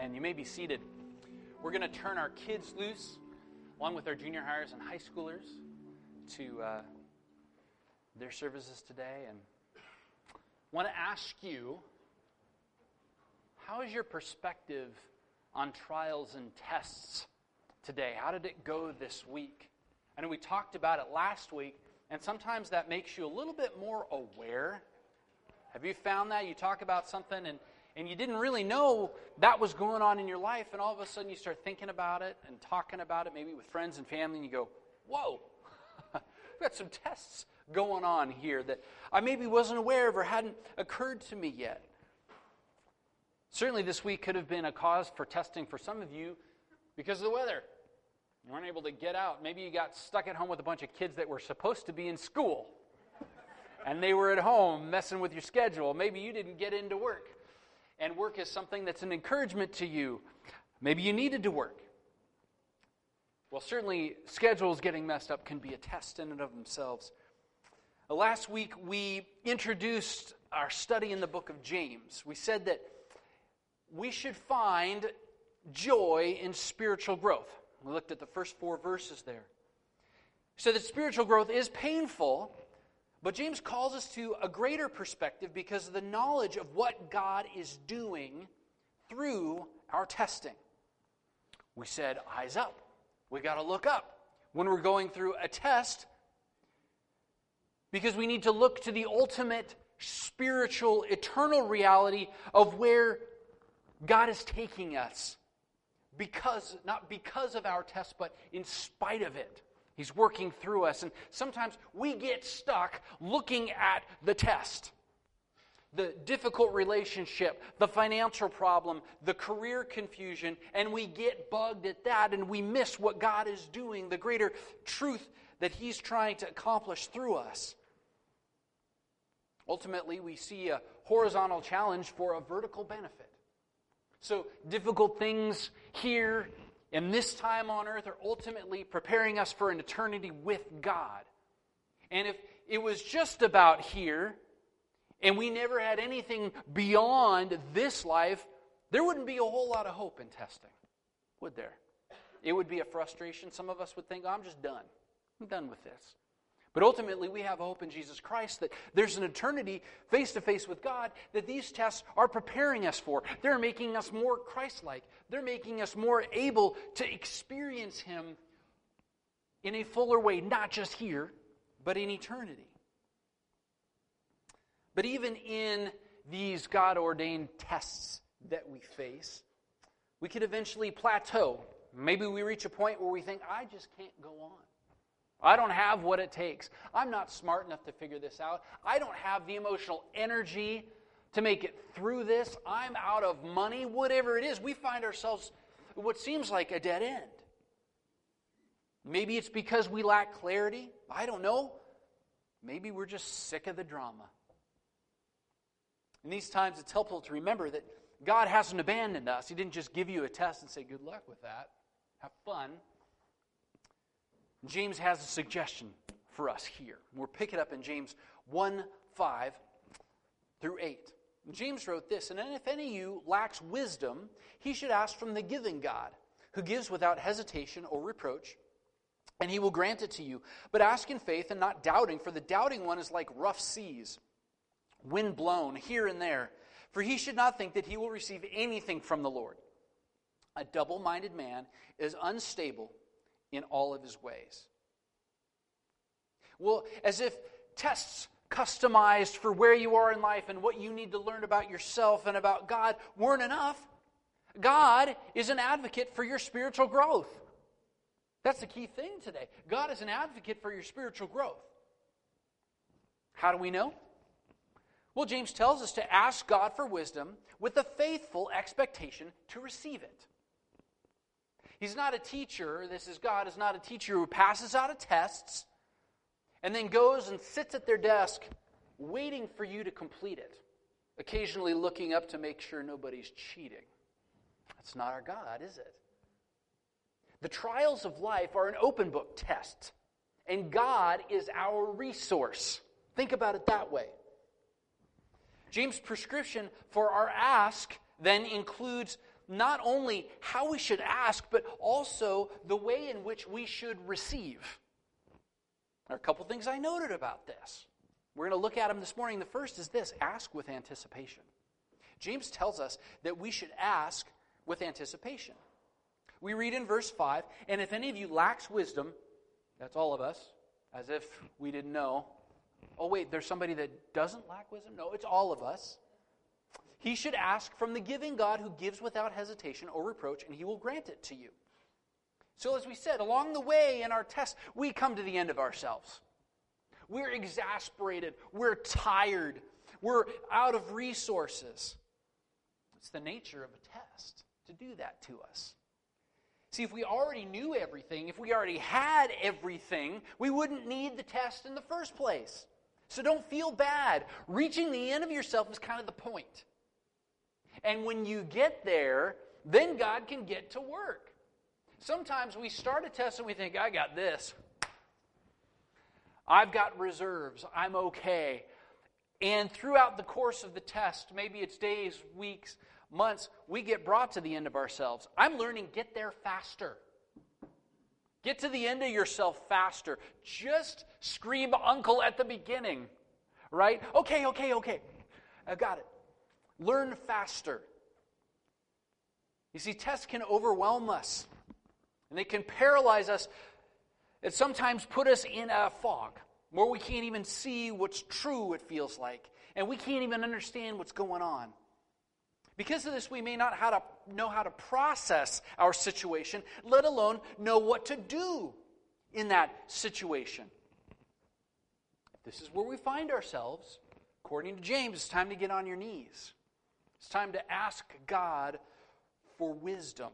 and you may be seated. We're going to turn our kids loose, along with our junior hires and high schoolers, to their services today. And I want to ask you, how is your perspective on trials and tests today? How did it go this week? I know we talked about it last week, and sometimes that makes you a little bit more aware. Have you found that? You talk about something and you didn't really know that was going on in your life, and all of a sudden you start thinking about it and talking about it, maybe with friends and family, and you go, whoa, we've got some tests going on here that I maybe wasn't aware of or hadn't occurred to me yet. Certainly this week could have been a cause for testing for some of you because of the weather. You weren't able to get out. Maybe you got stuck at home with a bunch of kids that were supposed to be in school, and they were at home messing with your schedule. Maybe you didn't get into work, and work is something that's an encouragement to you. Maybe you needed to work. Well, certainly schedules getting messed up can be a test in and of themselves. Last week we introduced our study in the book of James. We said that we should find joy in spiritual growth. We looked at the first 4 verses there. So that spiritual growth is painful, but James calls us to a greater perspective because of the knowledge of what God is doing through our testing. We said, eyes up. We got to look up when we're going through a test because we need to look to the ultimate spiritual, eternal reality of where God is taking us. Not because of our test, but in spite of it. He's working through us. And sometimes we get stuck looking at the test. The difficult relationship, the financial problem, the career confusion, and we get bugged at that and we miss what God is doing, the greater truth that He's trying to accomplish through us. Ultimately, we see a horizontal challenge for a vertical benefit. So difficult things here in this time on earth are ultimately preparing us for an eternity with God. And if it was just about here, and we never had anything beyond this life, there wouldn't be a whole lot of hope in testing, would there? It would be a frustration. Some of us would think, I'm just done. I'm done with this. But ultimately, we have hope in Jesus Christ that there's an eternity face-to-face with God that these tests are preparing us for. They're making us more Christ-like. They're making us more able to experience Him in a fuller way, not just here, but in eternity. But even in these God-ordained tests that we face, we could eventually plateau. Maybe we reach a point where we think, I just can't go on. I don't have what it takes. I'm not smart enough to figure this out. I don't have the emotional energy to make it through this. I'm out of money. Whatever it is, we find ourselves what seems like a dead end. Maybe it's because we lack clarity. I don't know. Maybe we're just sick of the drama. In these times, it's helpful to remember that God hasn't abandoned us. He didn't just give you a test and say, good luck with that. Have fun. James has a suggestion for us here. We'll pick it up in James 1:5 through 8. James wrote this, and then if any of you lacks wisdom, he should ask from the giving God, who gives without hesitation or reproach, and He will grant it to you. But ask in faith and not doubting, for the doubting one is like rough seas, wind blown here and there. For he should not think that he will receive anything from the Lord. A double-minded man is unstable in all of his ways. Well, as if tests customized for where you are in life and what you need to learn about yourself and about God weren't enough. God is an advocate for your spiritual growth. That's the key thing today. God is an advocate for your spiritual growth. How do we know? Well, James tells us to ask God for wisdom with a faithful expectation to receive it. He's not a teacher, God is not a teacher who passes out tests and then goes and sits at their desk waiting for you to complete it, occasionally looking up to make sure nobody's cheating. That's not our God, is it? The trials of life are an open book test, and God is our resource. Think about it that way. James' prescription for our ask then includes not only how we should ask, but also the way in which we should receive. There are a couple things I noted about this. We're going to look at them this morning. The first is this: ask with anticipation. James tells us that we should ask with anticipation. We read in verse 5, and if any of you lacks wisdom, that's all of us, as if we didn't know. Oh wait, there's somebody that doesn't lack wisdom? No, it's all of us. He should ask from the giving God who gives without hesitation or reproach, and he will grant it to you. So as we said, along the way in our test, we come to the end of ourselves. We're exasperated. We're tired. We're out of resources. It's the nature of a test to do that to us. See, if we already knew everything, if we already had everything, we wouldn't need the test in the first place. So don't feel bad. Reaching the end of yourself is kind of the point. And when you get there, then God can get to work. Sometimes we start a test and we think, I got this. I've got reserves. I'm okay. And throughout the course of the test, maybe it's days, weeks, months, we get brought to the end of ourselves. I'm learning, get there faster. Get to the end of yourself faster. Just scream uncle at the beginning, right? Okay. I got it. Learn faster. You see, tests can overwhelm us, and they can paralyze us. It sometimes put us in a fog where we can't even see what's true, it feels like, and we can't even understand what's going on. Because of this, we may not know how to process our situation, let alone know what to do in that situation. If this is where we find ourselves, according to James, it's time to get on your knees. It's time to ask God for wisdom.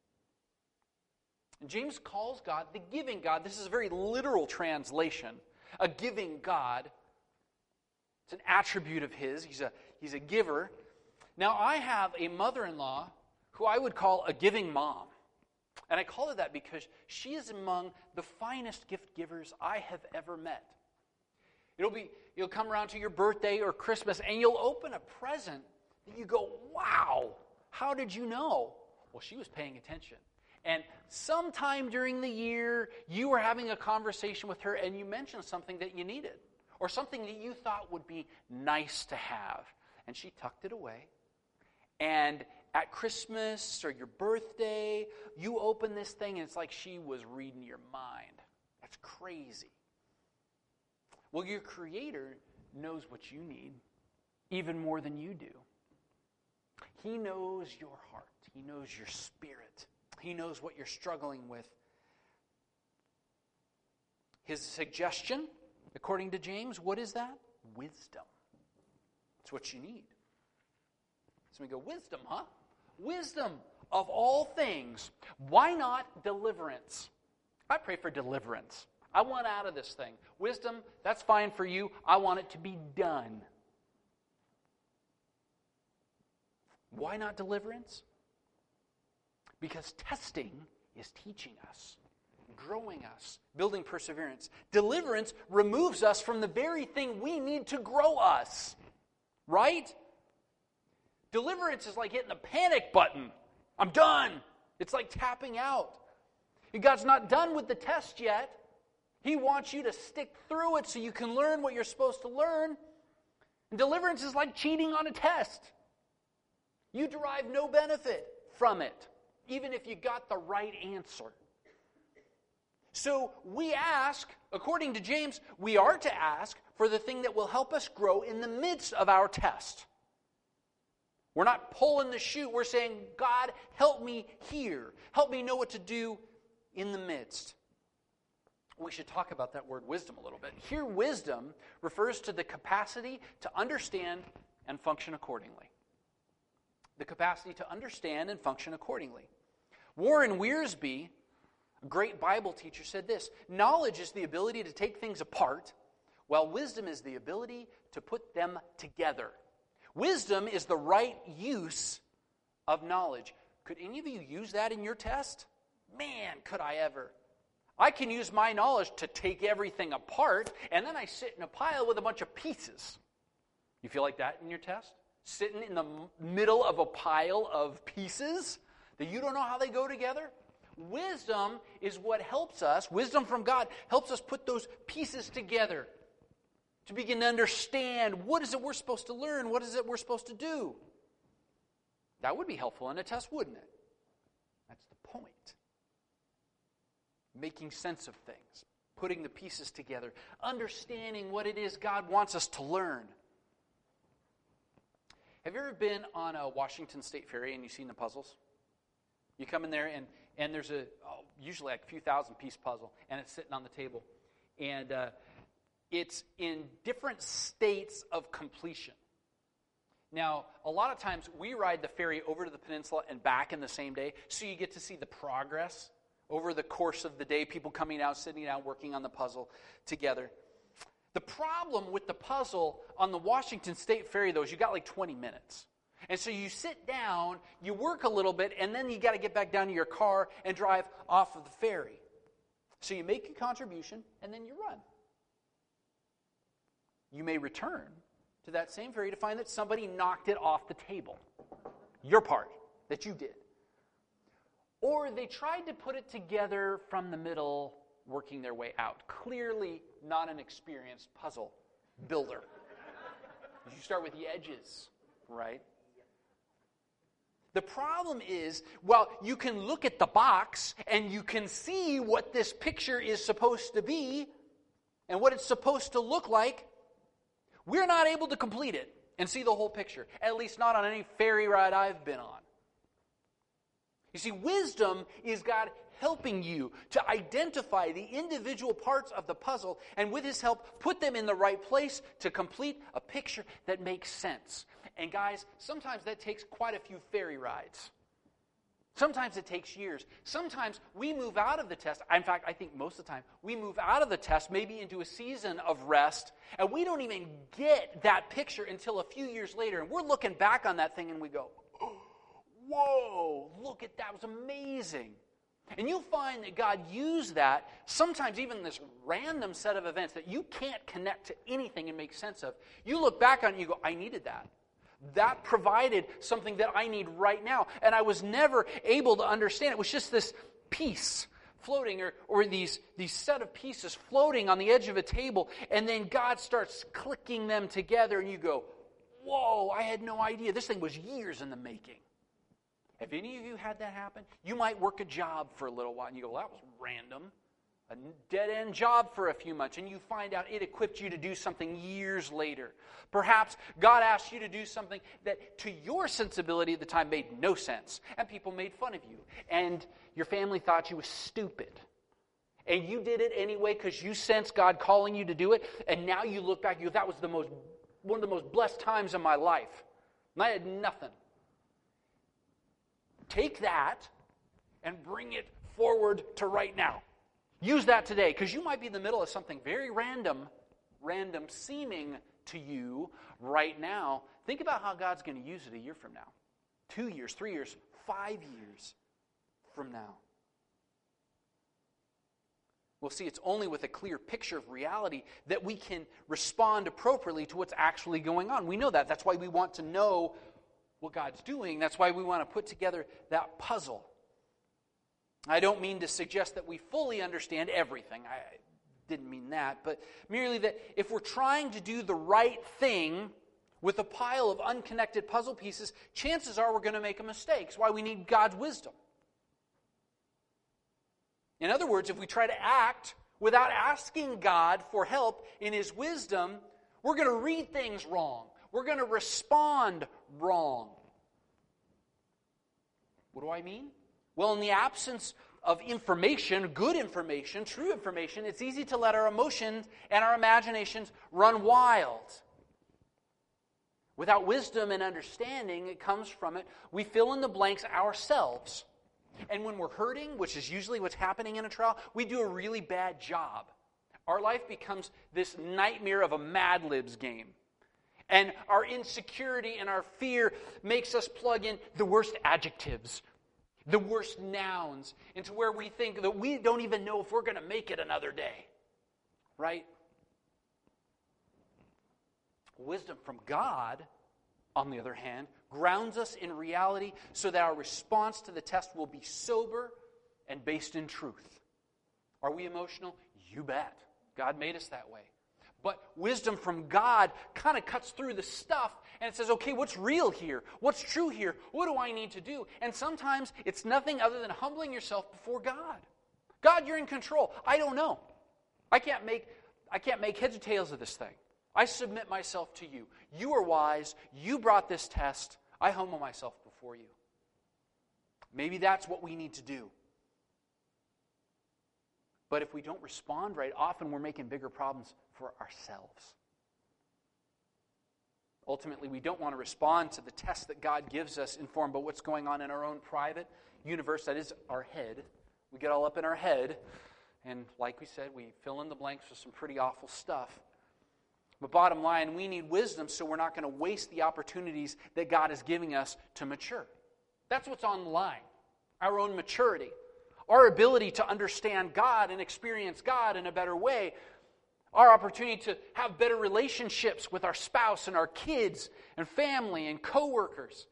And James calls God the giving God. This is a very literal translation. A giving God. It's an attribute of His. He's a giver. Now, I have a mother-in-law who I would call a giving mom. And I call her that because she is among the finest gift givers I have ever met. You'll come around to your birthday or Christmas and you'll open a present and you go, wow, how did you know? Well, she was paying attention. And sometime during the year, you were having a conversation with her and you mentioned something that you needed or something that you thought would be nice to have. And she tucked it away. And at Christmas or your birthday, you open this thing and it's like she was reading your mind. That's crazy. Well, your Creator knows what you need even more than you do. He knows your heart. He knows your spirit. He knows what you're struggling with. His suggestion, according to James, what is that? Wisdom. It's what you need. So we go, wisdom, huh? Wisdom of all things. Why not deliverance? I pray for deliverance. I want out of this thing. Wisdom, that's fine for you. I want it to be done. Why not deliverance? Because testing is teaching us, growing us, building perseverance. Deliverance removes us from the very thing we need to grow us. Right? Deliverance is like hitting the panic button. I'm done. It's like tapping out. And God's not done with the test yet. He wants you to stick through it so you can learn what you're supposed to learn. And deliverance is like cheating on a test. You derive no benefit from it, even if you got the right answer. So we ask, according to James, we are to ask for the thing that will help us grow in the midst of our test. We're not pulling the chute. We're saying, God, help me here. Help me know what to do in the midst. We should talk about that word wisdom a little bit. Here, wisdom refers to the capacity to understand and function accordingly. The capacity to understand and function accordingly. Warren Wiersbe, a great Bible teacher, said this: knowledge is the ability to take things apart, while wisdom is the ability to put them together. Wisdom is the right use of knowledge. Could any of you use that in your test? Man, could I ever. I can use my knowledge to take everything apart, and then I sit in a pile with a bunch of pieces. You feel like that in your test? sitting in the middle of a pile of pieces that you don't know how they go together? Wisdom is what helps us, wisdom from God, helps us put those pieces together to begin to understand what is it we're supposed to learn, what is it we're supposed to do. That would be helpful in a test, wouldn't it? That's the point. Making sense of things, putting the pieces together, understanding what it is God wants us to learn. Have you ever been on a Washington State Ferry and you've seen the puzzles? You come in there and there's usually like a few thousand-piece puzzle, and it's sitting on the table. And it's in different states of completion. Now, a lot of times we ride the ferry over to the peninsula and back in the same day, so you get to see the progress over the course of the day, people coming out, sitting down, working on the puzzle together. The problem with the puzzle on the Washington State Ferry, though, is you got like 20 minutes. And so you sit down, you work a little bit, and then you got to get back down to your car and drive off of the ferry. So you make your contribution, and then you run. You may return to that same ferry to find that somebody knocked it off the table. Your part that you did. Or they tried to put it together from the middle, working their way out. Clearly not an experienced puzzle builder. You start with the edges, right? The problem is, well, you can look at the box and you can see what this picture is supposed to be and what it's supposed to look like. We're not able to complete it and see the whole picture, at least not on any ferry ride I've been on. You see, wisdom is God helping you to identify the individual parts of the puzzle and with His help, put them in the right place to complete a picture that makes sense. And guys, sometimes that takes quite a few ferry rides. Sometimes it takes years. Sometimes we move out of the test. In fact, I think most of the time, we move out of the test maybe into a season of rest, and we don't even get that picture until a few years later. And we're looking back on that thing and we go, whoa, look at that, it was amazing. And you'll find that God used that, sometimes even this random set of events that you can't connect to anything and make sense of. You look back on it and you go, I needed that. That provided something that I need right now. And I was never able to understand. It was just this piece floating or these set of pieces floating on the edge of a table. And then God starts clicking them together and you go, whoa, I had no idea. This thing was years in the making. Have any of you had that happen? You might work a job for a little while and you go, well, that was random. A dead-end job for a few months, and you find out it equipped you to do something years later. Perhaps God asked you to do something that to your sensibility at the time made no sense, and people made fun of you, and your family thought you were stupid. And you did it anyway because you sensed God calling you to do it, and now you look back and you go, that was one of the most blessed times of my life. And I had nothing. Take that and bring it forward to right now. Use that today, because you might be in the middle of something very random seeming to you right now. Think about how God's going to use it a year from now, 2 years, 3 years, 5 years from now. Well, see, it's only with a clear picture of reality that we can respond appropriately to what's actually going on. We know that. That's why we want to know what God's doing. That's why we want to put together that puzzle. I don't mean to suggest that we fully understand everything. I didn't mean that. But merely that if we're trying to do the right thing with a pile of unconnected puzzle pieces, chances are we're going to make a mistake. That's why we need God's wisdom. In other words, if we try to act without asking God for help in His wisdom, we're going to read things wrong. We're going to respond wrong. What do I mean? Well, in the absence of information, good information, true information, it's easy to let our emotions and our imaginations run wild. Without wisdom and understanding, it comes from it, we fill in the blanks ourselves. And when we're hurting, which is usually what's happening in a trial, we do a really bad job. Our life becomes this nightmare of a Mad Libs game. And our insecurity and our fear makes us plug in the worst adjectives, the worst nouns, into where we think that we don't even know if we're going to make it another day. Right? Wisdom from God, on the other hand, grounds us in reality so that our response to the test will be sober and based in truth. Are we emotional? You bet. God made us that way. But wisdom from God kind of cuts through the stuff and it says, okay, what's real here? What's true here? What do I need to do? And sometimes it's nothing other than humbling yourself before God. God, you're in control. I don't know. I can't make heads or tails of this thing. I submit myself to you. You are wise. You brought this test. I humble myself before you. Maybe that's what we need to do. But if we don't respond right, often we're making bigger problems for ourselves. Ultimately, we don't want to respond to the test that God gives us informed by what's going on in our own private universe, that is our head. We get all up in our head, and like we said, we fill in the blanks with some pretty awful stuff. But bottom line, we need wisdom so we're not going to waste the opportunities that God is giving us to mature. That's what's on the line, our own maturity. Our ability to understand God and experience God in a better way. Our opportunity to have better relationships with our spouse and our kids and family and coworkers.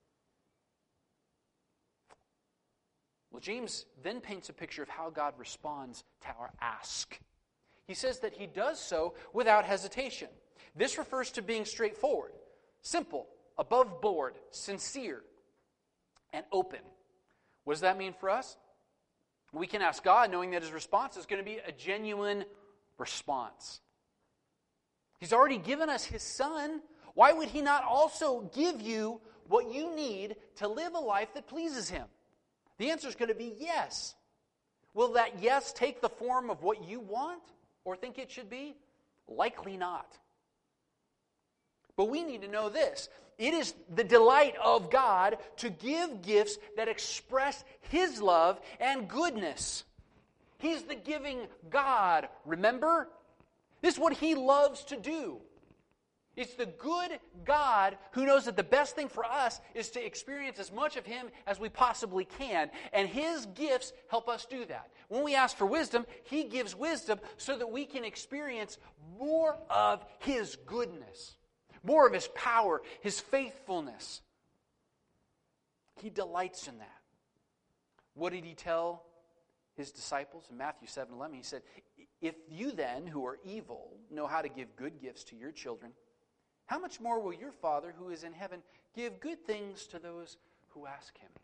Well, James then paints a picture of how God responds to our ask. He says that he does so without hesitation. This refers to being straightforward, simple, above board, sincere, and open. What does that mean for us? We can ask God knowing that his response is going to be a genuine response. He's already given us his Son. Why would he not also give you what you need to live a life that pleases him? The answer is going to be yes. Will that yes take the form of what you want or think it should be? Likely not. But we need to know this. It is the delight of God to give gifts that express his love and goodness. He's the giving God, remember? This is what he loves to do. It's the good God who knows that the best thing for us is to experience as much of him as we possibly can. And his gifts help us do that. When we ask for wisdom, he gives wisdom so that we can experience more of his goodness. More of his power, his faithfulness. He delights in that. What did he tell his disciples in Matthew 7:11? He said, if you then, who are evil, know how to give good gifts to your children, how much more will your Father who is in heaven give good things to those who ask him?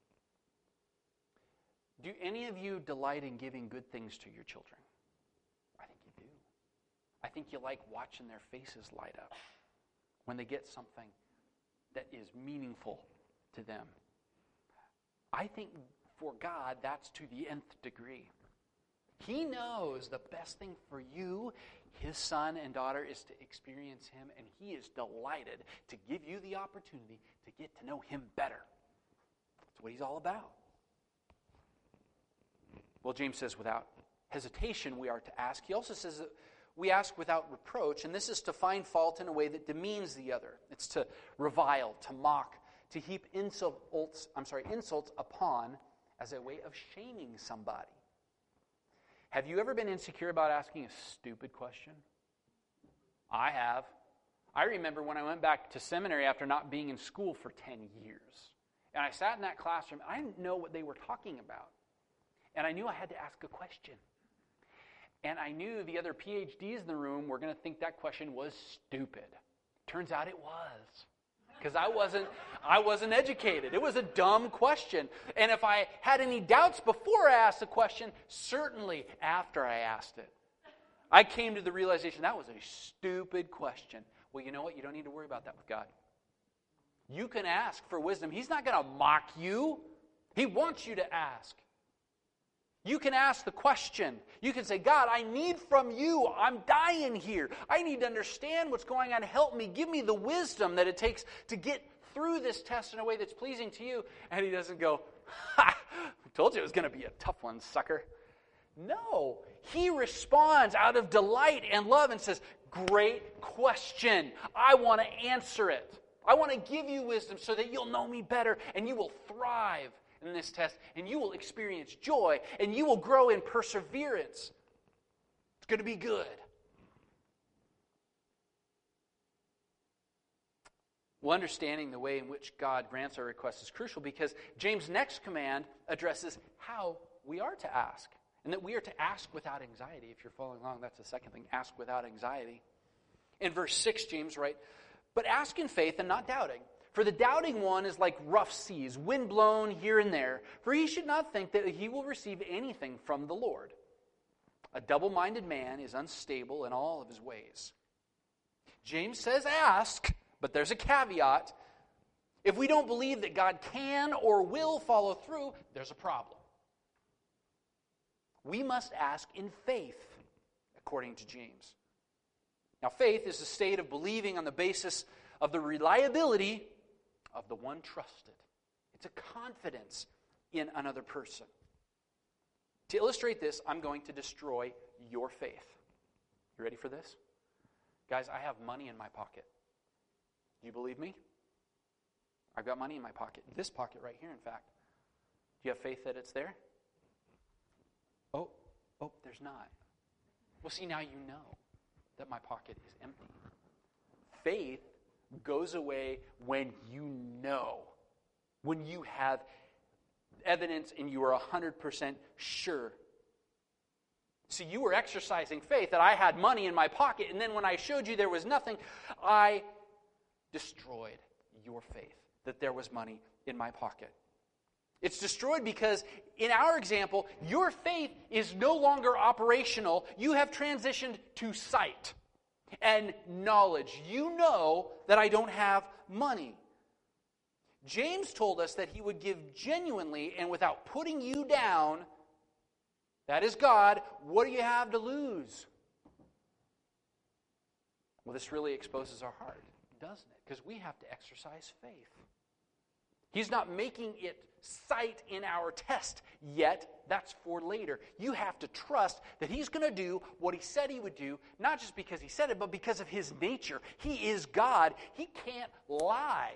Do any of you delight in giving good things to your children? I think you do. I think you like watching their faces light up when they get something that is meaningful to them. I think for God, that's to the nth degree. He knows the best thing for you, his son and daughter, is to experience him, and he is delighted to give you the opportunity to get to know him better. That's what he's all about. Well, James says without hesitation we are to ask. He also says that we ask without reproach, and this is to find fault in a way that demeans the other. It's to revile, to mock, to heap insults upon as a way of shaming somebody. Have you ever been insecure about asking a stupid question? I have. I remember when I went back to seminary after not being in school for 10 years. And I sat in that classroom. I didn't know what they were talking about. And I knew I had to ask a question. And I knew the other PhDs in the room were going to think that question was stupid. Turns out it was. Because I wasn't educated. It was a dumb question. And if I had any doubts before I asked the question, certainly after I asked it, I came to the realization that was a stupid question. Well, you know what? You don't need to worry about that with God. You can ask for wisdom. He's not going to mock you. He wants you to ask. You can ask the question. You can say, God, I need from you. I'm dying here. I need to understand what's going on. Help me. Give me the wisdom that it takes to get through this test in a way that's pleasing to you. And he doesn't go, I told you it was going to be a tough one, sucker. No. He responds out of delight and love and says, great question. I want to answer it. I want to give you wisdom so that you'll know me better and you will thrive in this test, and you will experience joy, and you will grow in perseverance. It's going to be good. Well, understanding the way in which God grants our requests is crucial because James' next command addresses how we are to ask. And that we are to ask without anxiety. If you're following along, that's the second thing. Ask without anxiety. In verse 6, James writes, "But ask in faith and not doubting. For the doubting one is like rough seas, wind blown here and there. For he should not think that he will receive anything from the Lord. A double-minded man is unstable in all of his ways." James says ask, but there's a caveat. If we don't believe that God can or will follow through, there's a problem. We must ask in faith, according to James. Now, faith is a state of believing on the basis of the reliability of the one trusted. It's a confidence in another person. To illustrate this, I'm going to destroy your faith. You ready for this? Guys, I have money in my pocket. Do you believe me? I've got money in my pocket. This pocket right here, in fact. Do you have faith that it's there? Oh, there's not. Well, see, now you know that my pocket is empty. Faith goes away when you know, when you have evidence and you are 100% sure. See, you were exercising faith that I had money in my pocket, and then when I showed you there was nothing, I destroyed your faith that there was money in my pocket. It's destroyed because, in our example, your faith is no longer operational. You have transitioned to sight and knowledge. You know that I don't have money. James told us that he would give genuinely and without putting you down. That is God. What do you have to lose? Well, this really exposes our heart, doesn't it? Because we have to exercise faith. He's not making it sight in our test yet. That's for later. You have to trust that He's going to do what He said He would do, not just because He said it, but because of His nature. He is God. He can't lie.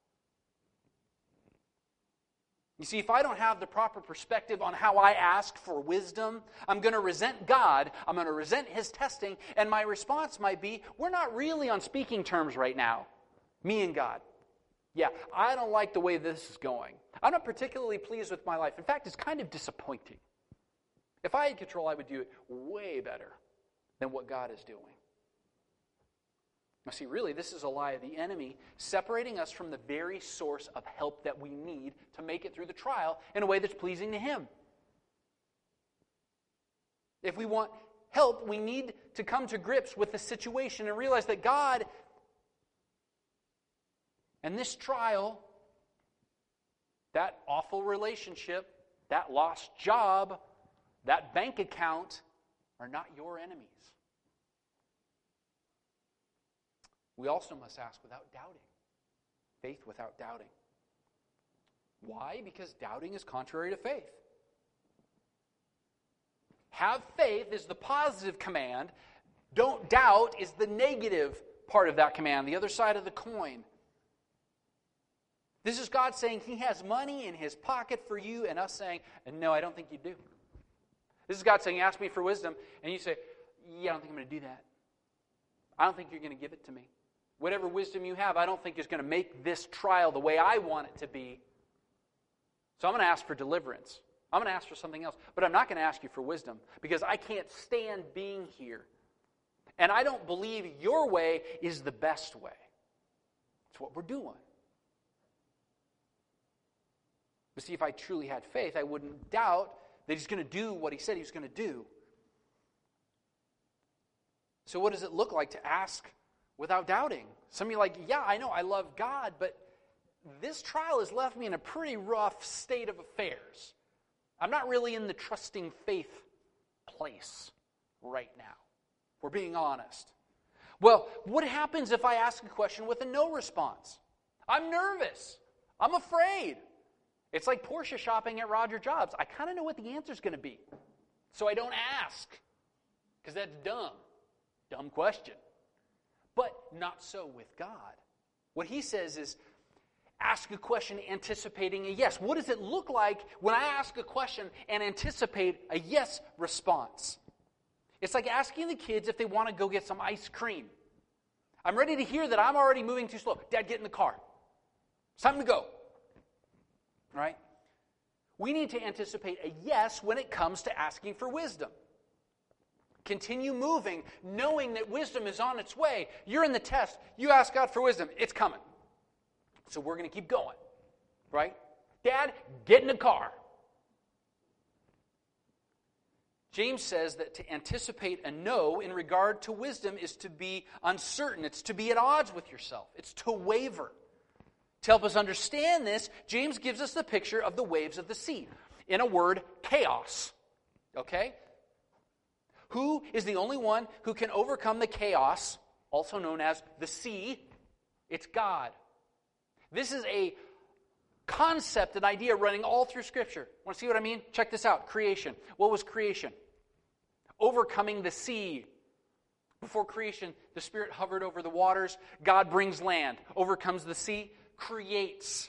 You see, if I don't have the proper perspective on how I ask for wisdom, I'm going to resent God, I'm going to resent His testing, and my response might be, we're not really on speaking terms right now, me and God. Yeah, I don't like the way this is going. I'm not particularly pleased with my life. In fact, it's kind of disappointing. If I had control, I would do it way better than what God is doing. Now see, really, this is a lie of the enemy, separating us from the very source of help that we need to make it through the trial in a way that's pleasing to Him. If we want help, we need to come to grips with the situation and realize that God and this trial, that awful relationship, that lost job, that bank account are not your enemies. We also must ask without doubting. Faith without doubting. Why? Because doubting is contrary to faith. Have faith is the positive command. Don't doubt is the negative part of that command, the other side of the coin. This is God saying He has money in His pocket for you, and us saying, no, I don't think you do. This is God saying, ask me for wisdom, and you say, yeah, I don't think I'm going to do that. I don't think you're going to give it to me. Whatever wisdom you have, I don't think is going to make this trial the way I want it to be. So I'm going to ask for deliverance. I'm going to ask for something else. But I'm not going to ask you for wisdom because I can't stand being here. And I don't believe your way is the best way. It's what we're doing. But see, if I truly had faith, I wouldn't doubt that He's going to do what He said He was going to do. So what does it look like to ask without doubting? Some of you are like, yeah, I know, I love God, but this trial has left me in a pretty rough state of affairs. I'm not really in the trusting faith place right now. We're being honest. Well, what happens if I ask a question with a no response? I'm nervous. I'm afraid. It's like Porsche shopping at Roger Jobs. I kind of know what the answer is going to be, so I don't ask because that's dumb. Dumb question. But not so with God. What He says is, ask a question anticipating a yes. What does it look like when I ask a question and anticipate a yes response? It's like asking the kids if they want to go get some ice cream. I'm ready to hear that I'm already moving too slow. Dad, get in the car. It's time to go. All right? We need to anticipate a yes when it comes to asking for wisdom. Continue moving, knowing that wisdom is on its way. You're in the test. You ask God for wisdom. It's coming. So we're going to keep going. Right? Dad, get in the car. James says that to anticipate a no in regard to wisdom is to be uncertain. It's to be at odds with yourself. It's to waver. To help us understand this, James gives us the picture of the waves of the sea. In a word, chaos. Okay? Who is the only one who can overcome the chaos, also known as the sea? It's God. This is a concept, an idea running all through Scripture. Want to see what I mean? Check this out. Creation. What was creation? Overcoming the sea. Before creation, the Spirit hovered over the waters. God brings land, overcomes the sea, creates.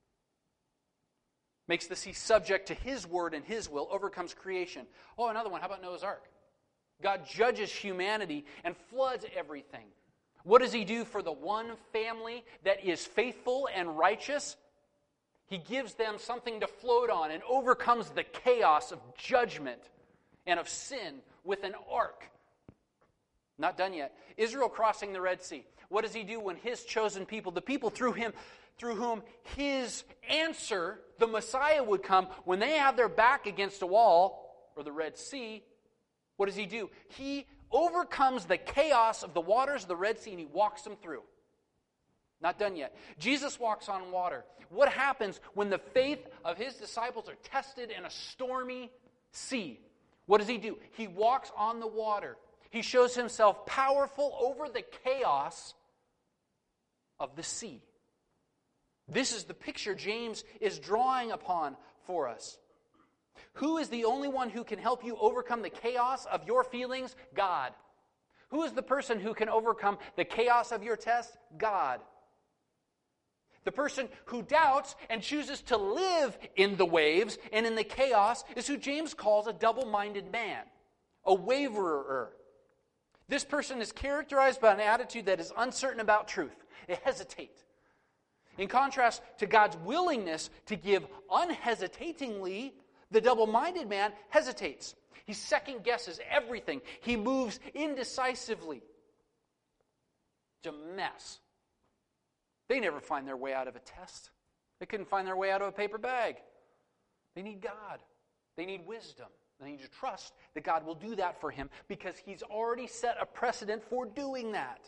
Makes the sea subject to His word and His will, overcomes creation. Oh, another one. How about Noah's Ark? God judges humanity and floods everything. What does He do for the one family that is faithful and righteous? He gives them something to float on and overcomes the chaos of judgment and of sin with an ark. Not done yet. Israel crossing the Red Sea. What does He do when His chosen people, the people through whom His answer, the Messiah, would come, when they have their back against a wall, or the Red Sea, what does He do? He overcomes the chaos of the waters of the Red Sea and He walks them through. Not done yet. Jesus walks on water. What happens when the faith of His disciples are tested in a stormy sea? What does He do? He walks on the water. He shows Himself powerful over the chaos of the sea. This is the picture James is drawing upon for us. Who is the only one who can help you overcome the chaos of your feelings? God. Who is the person who can overcome the chaos of your test? God. The person who doubts and chooses to live in the waves and in the chaos is who James calls a double-minded man, a waverer. This person is characterized by an attitude that is uncertain about truth. They hesitate. In contrast to God's willingness to give unhesitatingly, the double-minded man hesitates. He second-guesses everything. He moves indecisively. It's a mess. They never find their way out of a test. They couldn't find their way out of a paper bag. They need God. They need wisdom. They need to trust that God will do that for him because He's already set a precedent for doing that.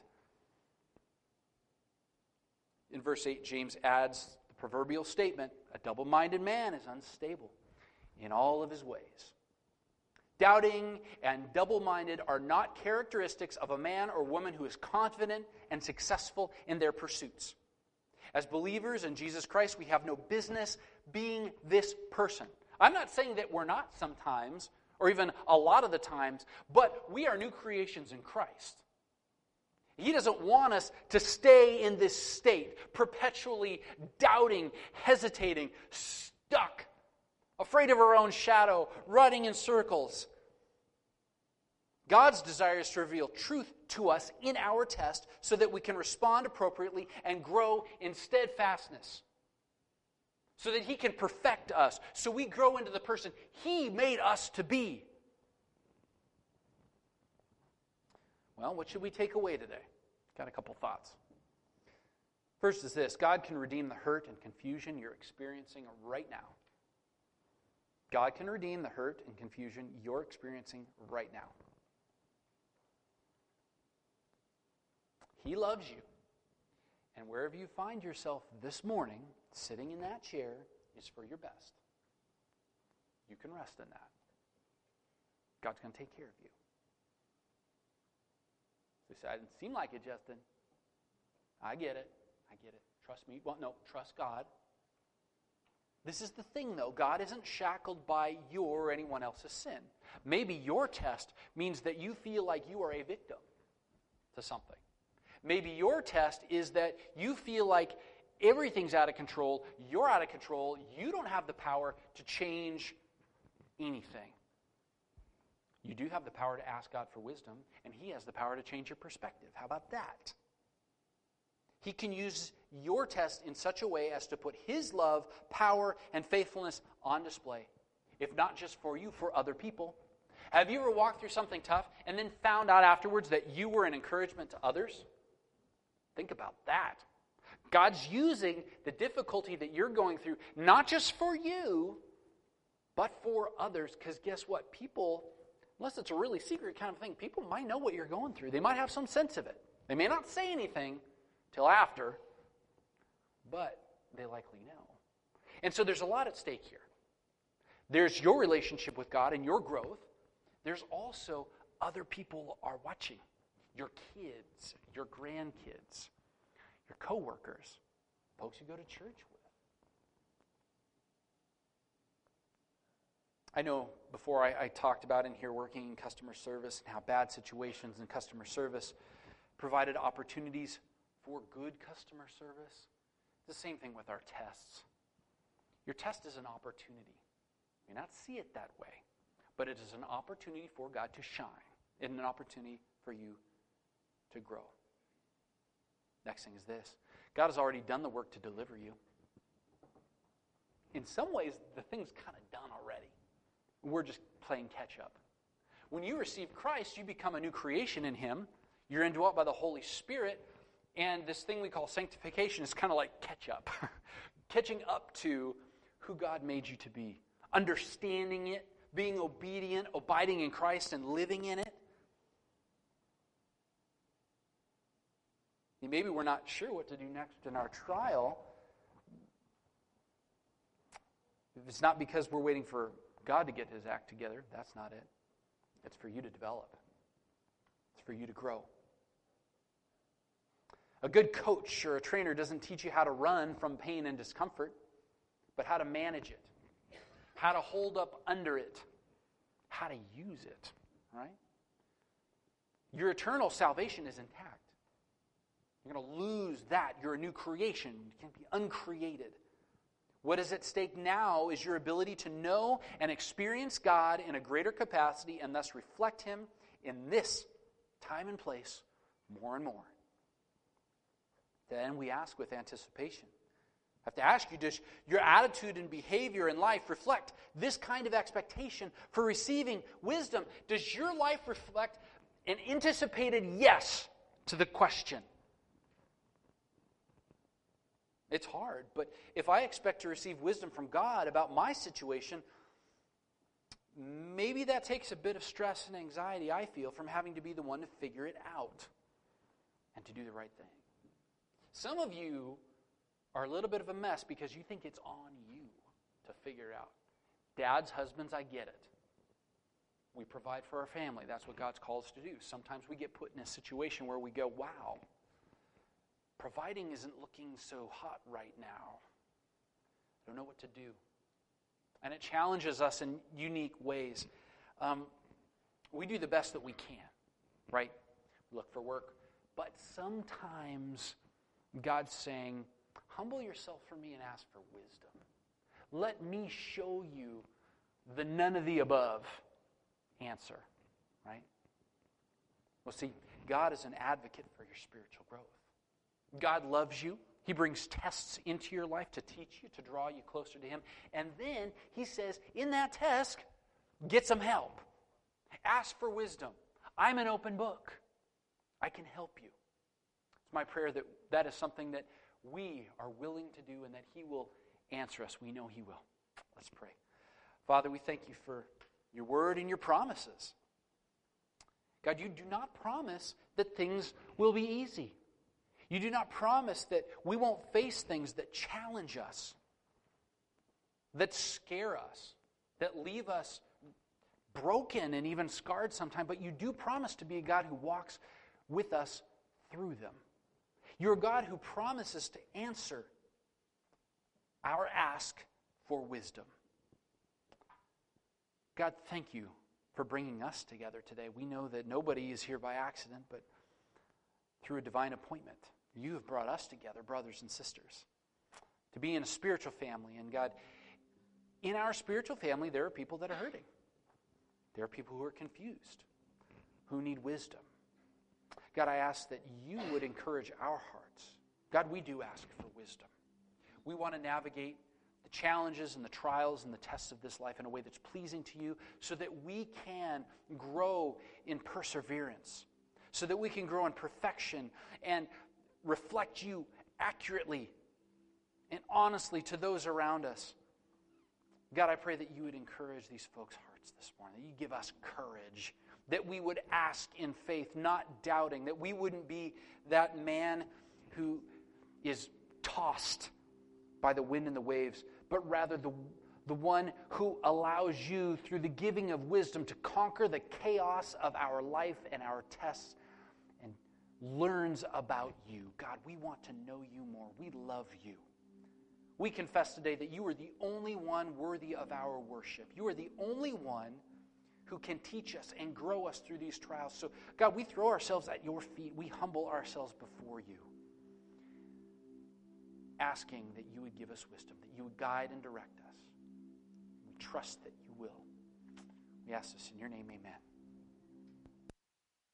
In verse 8, James adds the proverbial statement, a double-minded man is unstable in all of his ways. Doubting and double-minded are not characteristics of a man or woman who is confident and successful in their pursuits. As believers in Jesus Christ, we have no business being this person. I'm not saying that we're not sometimes, or even a lot of the times, but we are new creations in Christ. He doesn't want us to stay in this state, perpetually doubting, hesitating, stuck, afraid of our own shadow, running in circles. God's desire is to reveal truth to us in our test so that we can respond appropriately and grow in steadfastness. So that He can perfect us, so we grow into the person He made us to be. Well, what should we take away today? Got a couple thoughts. First is this: God can redeem the hurt and confusion you're experiencing right now. God can redeem the hurt and confusion you're experiencing right now. He loves you. And wherever you find yourself this morning, sitting in that chair is for your best. You can rest in that. God's going to take care of you. You say, I didn't seem like it, Justin. I get it. Trust me. Well, no, trust God. This is the thing, though. God isn't shackled by your or anyone else's sin. Maybe your test means that you feel like you are a victim to something. Maybe your test is that you feel like everything's out of control, you're out of control, you don't have the power to change anything. You do have the power to ask God for wisdom, and He has the power to change your perspective. How about that? He can use your test in such a way as to put His love, power, and faithfulness on display. If not just for you, for other people. Have you ever walked through something tough and then found out afterwards that you were an encouragement to others? Think about that. God's using the difficulty that you're going through, not just for you, but for others. Because guess what? People, unless it's a really secret kind of thing, people might know what you're going through. They might have some sense of it. They may not say anything till after, but they likely know. And so there's a lot at stake here. There's your relationship with God and your growth. There's also other people are watching. Your kids, your grandkids, your coworkers, folks you go to church with. I know before I talked about in here working in customer service and how bad situations in customer service provided opportunities for good customer service. It's the same thing with our tests. Your test is an opportunity. You may not see it that way, but it is an opportunity for God to shine and an opportunity for you to grow. Next thing is this. God has already done the work to deliver you. In some ways, the thing's kind of done already. We're just playing catch up. When you receive Christ, you become a new creation in Him. You're indwelt by the Holy Spirit. And this thing we call sanctification is kind of like catch up. Catching up to who God made you to be. Understanding it, being obedient, abiding in Christ, and living in it. And maybe we're not sure what to do next in our trial. If it's not because we're waiting for God to get His act together, that's not it. It's for you to develop. It's for you to grow. A good coach or a trainer doesn't teach you how to run from pain and discomfort, but how to manage it, how to hold up under it, how to use it, right? Your eternal salvation is intact. You're going to lose that. You're a new creation. You can't be uncreated. What is at stake now is your ability to know and experience God in a greater capacity and thus reflect Him in this time and place more and more. Then we ask with anticipation. I have to ask you, does your attitude and behavior in life reflect this kind of expectation for receiving wisdom? Does your life reflect an anticipated yes to the question? It's hard, but if I expect to receive wisdom from God about my situation, maybe that takes a bit of stress and anxiety I feel from having to be the one to figure it out and to do the right thing. Some of you are a little bit of a mess because you think it's on you to figure it out. Dads, husbands, I get it. We provide for our family. That's what God's called us to do. Sometimes we get put in a situation where we go, wow, providing isn't looking so hot right now. I don't know what to do. And it challenges us in unique ways. We do the best that we can, right? We look for work. But sometimes God's saying, humble yourself for me and ask for wisdom. Let me show you the none of the above answer, right? Well, see, God is an advocate for your spiritual growth. God loves you. He brings tests into your life to teach you, to draw you closer to Him. And then He says, in that test, get some help. Ask for wisdom. I'm an open book. I can help you. It's my prayer that that is something that we are willing to do and that He will answer us. We know He will. Let's pray. Father, we thank You for Your word and Your promises. God, You do not promise that things will be easy. You do not promise that we won't face things that challenge us, that scare us, that leave us broken and even scarred sometimes. But You do promise to be a God who walks with us through them. You're a God who promises to answer our ask for wisdom. God, thank You for bringing us together today. We know that nobody is here by accident, but through a divine appointment. You have brought us together, brothers and sisters, to be in a spiritual family. And God, in our spiritual family, there are people that are hurting. There are people who are confused, who need wisdom. God, I ask that You would encourage our hearts God, we do ask for wisdom. We want to navigate the challenges and the trials and the tests of this life in a way that's pleasing to you so that we can grow in perseverance, so that we can grow in perfection and reflect you accurately and honestly to those around us. God, I pray that you would encourage these folks' hearts this morning, that you give us courage, that we would ask in faith, not doubting, that we wouldn't be that man who is tossed by the wind and the waves, but rather the one who allows you, through the giving of wisdom, to conquer the chaos of our life and our tests and learns about you. God, we want to know you more. We love you. We confess today that you are the only one worthy of our worship. You are the only one who can teach us and grow us through these trials. So, God, we throw ourselves at your feet. We humble ourselves before you, asking that you would give us wisdom, that you would guide and direct us. We trust that you will. We ask this in your name, amen.